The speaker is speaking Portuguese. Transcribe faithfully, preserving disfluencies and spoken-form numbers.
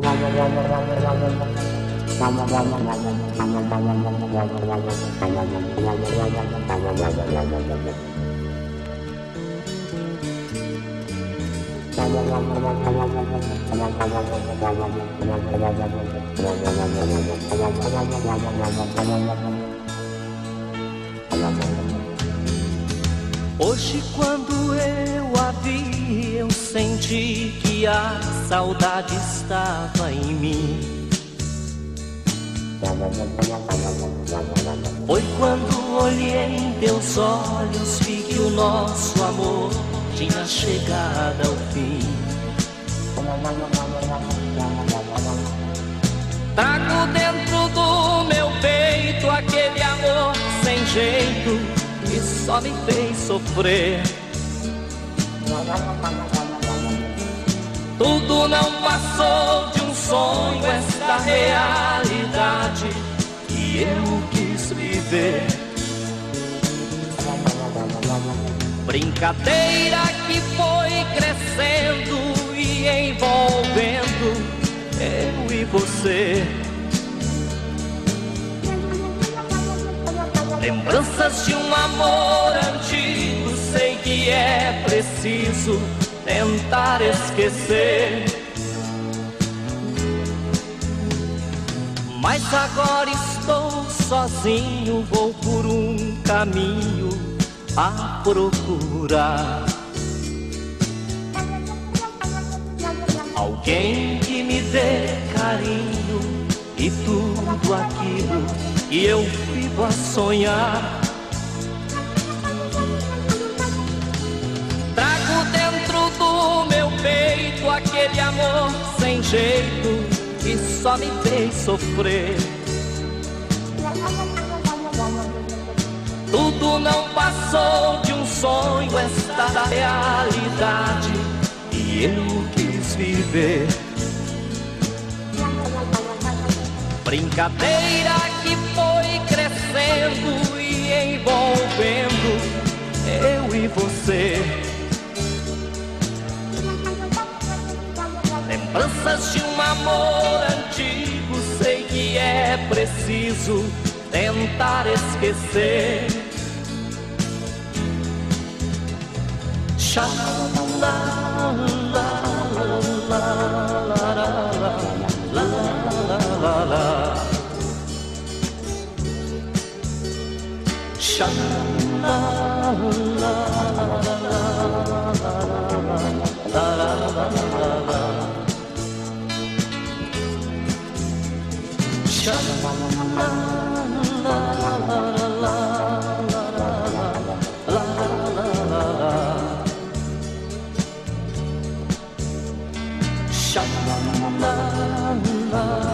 Hoje, quando eu a vi, eu senti que a saudade estava em mim. Foi quando olhei em teus olhos, vi que o nosso amor tinha chegado ao fim. Trago dentro do meu peito aquele amor sem jeito que só me fez sofrer. Tudo não passou de um sonho, esta realidade que eu quis viver. Brincadeira que foi crescendo e envolvendo eu e você. Lembranças de um amor antigo, sei que é preciso tentar esquecer. Mas agora estou sozinho, vou por um caminho a procurar alguém que me dê carinho e tudo aquilo que eu vivo a sonhar. Trago dentro do meu peito aquele amor sem jeito que só me fez sofrer. Tudo não passou de um sonho, esta realidade que eu quis viver. Brincadeira que foi crescendo e envolvendo eu e você. Lembranças de um amor antigo, sei que é preciso tentar esquecer. Sha la la la la la la la la. Sha la la la la la. Sha la la la la la. Sha la la la.